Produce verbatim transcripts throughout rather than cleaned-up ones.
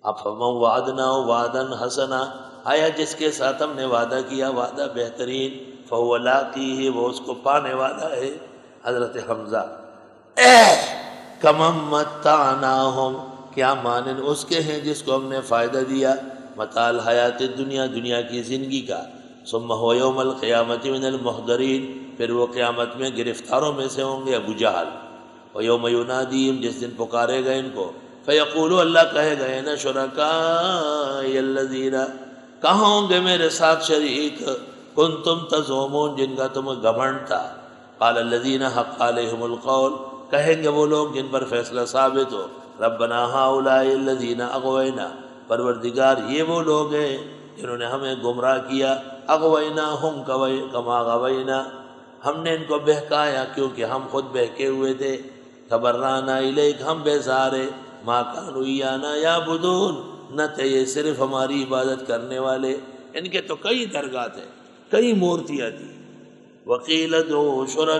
افمن وعدنا وعدا حسنا، آیا جس کے ساتھ ہم نے وعدہ کیا وعدہ بہترین، فهو لاقیہ، وہ اس کو پانے والا ہے۔ حضرت حمزہ کمن متعناہم، کیا مانند اس کے ہیں جس کو ہم نے فائدہ دیا، متاع الحیات الدنیا، دنیا کی زندگی کا، ثم هو یوم القیامت من المحضرین، پھر وہ قیامت میں گرفتاروں میں سے ہوں گے ابو جہل۔ ویوم ینادیہم، جس دن پکارے گا ان کو، فیقول، اللہ کہے گا این شرکائی الذین، کہاں ہوں گے میرے ساتھ شریک، کنتم تزعمون، جن کا تمہیں گھمنڈ تھا۔ قال الذین حق علیہم القول، کہیں گے وہ لوگ جن پر فیصلہ ثابت ہو، ربنا ہؤلاء الذین اغوینا، پروردگار یہ وہ لوگ ہیں جنہوں نے ہمیں گمراہ کیا، اغویناہم کما غوینا، ہم نے ان کو بہکایا کیونکہ ہم خود بہکے ہوئے تھے، تبرأنا الیک، ہم بیزارے، ما کانوا ایانا یعبدون، نہ تھے یہ صرف ہماری عبادت کرنے والے۔ ان کے تو کئی درگاہ تھے، کئی مورتیاں تھیں۔ وقیل ادعوا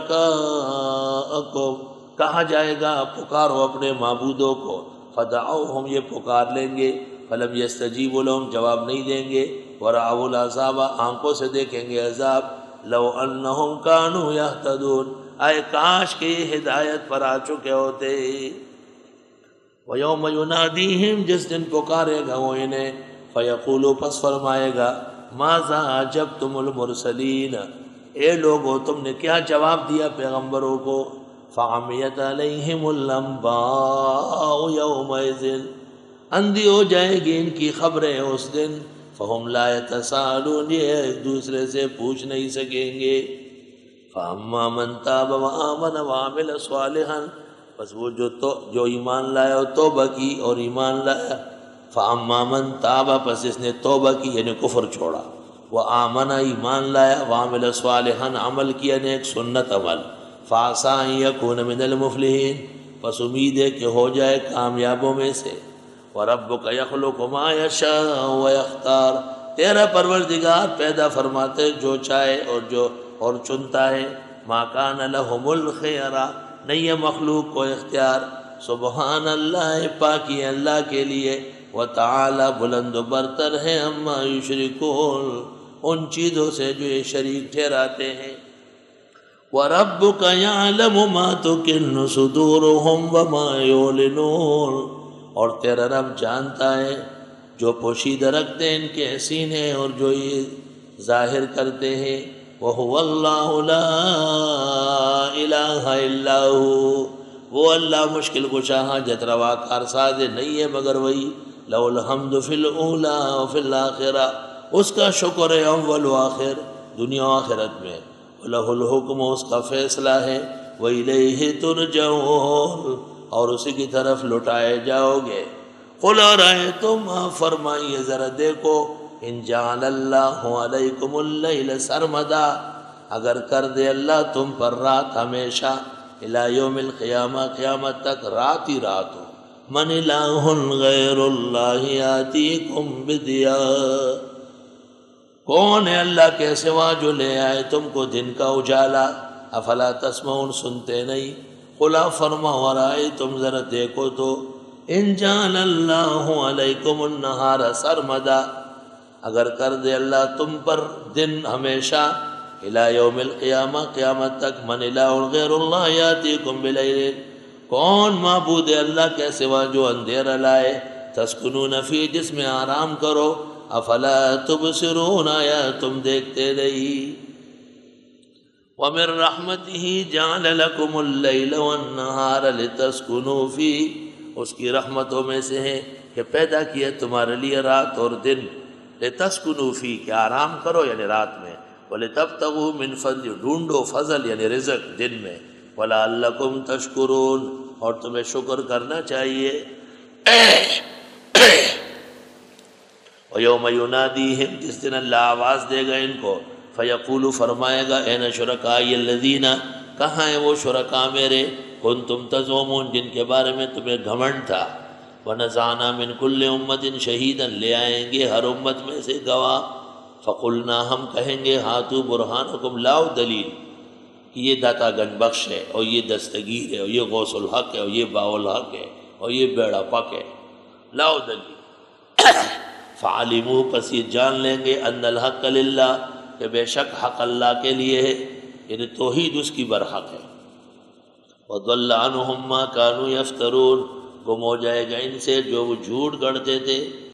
شرکاءکم، کہا جائے گا پکارو اپنے معبودوں کو، فدعوہم، یہ پکار لیں گے، فلم یستجیبوا لہم، جواب نہیں دیں گے، ورأوا العذاب، آنکھوں سے دیکھیں گے عذاب، لو انہم کانوا یہتدون، آئے کاش کہ یہ ہدایت پر آ چکے ہوتے۔ وَيَوْمَ يُنَادِيهِمْ، جس دن پکارے گا وہ انہیں، فَيَقُولُ، پس فرمائے گا، ماذا أَجَبْتُمُ الْمُرْسَلِينَ، اے لوگو تم نے کیا جواب دیا پیغمبروں کو، فَعَمِيَتْ عَلَيْهِمُ الْأَنْبَاءُ يَوْمَئِذٍ، اندھی ہو جائے گی ان کی خبریں اس دن، فَهُمْ لَا يَتَسَاءَلُونَ، یہ ایک دوسرے سے پوچھ نہیں سکیں گے۔ فَأَمَّا مَنْ تَابَ وَآمَنَ وَعَمِلَ صَالِحًا، بس وہ جو تو جو ایمان لایا توبہ کی اور ایمان لایا، فَأَمَّا مَنْ تَابَ، پس اس نے توبہ کی یعنی کفر چھوڑا، وَآمَنَ، ایمان لایا، وَعَمِلَ صَالِحًا، عمل کیا نیک سنت عمل، فَعَسَىٰ أَن يَكُونَ مِنَ الْمُفْلِحِينَ، پس امید ہے کہ ہو جائے کامیابوں میں سے۔ وَرَبُّكَ يَخْلُقُ مَا يَشَاءُ وَيَخْتَارُ، تیرا پروردگار پیدا فرماتے جو چاہے اور جو اور چنتا ہے، مَا كَانَ لَهُمُ الْخِيَرَةُ، نہیں ہے مخلوق کو اختیار، سبحان اللہ، پاکی اللہ کے لیے، وتعالی، بلند و برتر ہے، اما یشرکون، ان چیزوں سے جو یہ شریک ٹھہراتے ہیں۔ وَرَبُّكَ يَعْلَمُ مَا تُكِنُّ صُدُورُهُمْ وَمَا يُعْلِنُونَ، اور تیرا رب جانتا ہے جو پوشیدہ رکھتے ہیں ان کے سینے اور جو یہ ظاہر کرتے ہیں۔ وَهُوَ اللَّهُ لَا إِلَٰهَ إِلَّا هُوَ، وہ اللہ مشکل کشا حاجت روا کارساز نہیں ہے مگر وہی، لَهُ الْحَمْدُ فِي الْأُولَىٰ وَفِي الْآخِرَةِ، اس کا شکر ہے اول و آخر، دنیا و آخرت میں، وَلَهُ الْحُكْمُ، اس کا فیصلہ ہے، وَإِلَيْهِ تُرْجَعُونَ، اور اسی کی طرف لٹائے جاؤ گے۔ قُلْ أَرَأَيْتُمْ، فرمائیے ذرا دیکھو، ان جعل اللہ علیکم اللیل سرمدا، اگر کر دے اللہ تم پر رات ہمیشہ، الی یوم القیامہ، قیامت تک رات ہی رات ہو، من الہ غیر اللہ یاتیکم بدیاء، کون ہے اللہ کے سوا جو لے آئے تم کو دن کا اجالا، افلا تسمعون، سنتے نہیں۔ قل فرماؤ ارائیتم، ذرا دیکھو تو، ان جعل اللہ علیکم النہار سرمدا، اگر کر دے اللہ تم پر دن ہمیشہ، الی یوم القیامہ، قیامت تک، من الہ غیر اللہ یاتیکم بلیل، کون معبود اللہ کے سوا جو اندھیرا لائے، تسکنون فی، جس میں آرام کرو، افلا تبصرون، آیا تم دیکھتے نہیں۔ وَمِن رَحْمَتِهِ جَعَلَ لَكُمُ اللَّيْلَ وَالنَّهَارَ لِتَسْكُنُوا فِيهِ، اس کی رحمتوں میں سے ہے کہ پیدا کیا تمہارے لیے رات اور دن، لِتَسْكُنُوا فِيهِ، کہ آرام کرو یعنی رات میں، وَلِتَبْتَغُوا مِن فَضْلِهِ، ڈھونڈو فضل یعنی رزق دن میں، وَلَعَلَّكُمْ تَشْكُرُونَ، اور تمہیں شکر کرنا چاہیے۔ وَيَوْمَ يُنَادِيهِمْ، جس دن اللہ آواز دے گا ان کو، فیقول، فرمائے گا، این شرکائی الذین، کہاں ہیں وہ شرکاء میرے، کنتم تزعمون، جن کے بارے میں تمہیں گھمنڈ تھا، ونزعنا من کل امت شہیدا، لے آئیں گے ہر امت میں سے گواہ، فقلنا، ہم کہیں گے، ہاتو برہانکم، لاؤ دلیل کہ یہ داتا گنج بخش ہے، اور یہ دستگیر ہے، اور یہ غوث الحق ہے، اور یہ باؤ الحق ہے، اور یہ بیڑا پک ہے، لاؤ دلیل۔ فعلموا پس یہ جان لیں گے ان الحق للہ کہ بے شک حق اللہ کے لیے ہے، یعنی توحید اس کی برحق ہے۔ وضل عنہم ما كانوا یفترون، گم ہو جائے گا ان سے جو وہ جھوٹ گڑھتے تھے۔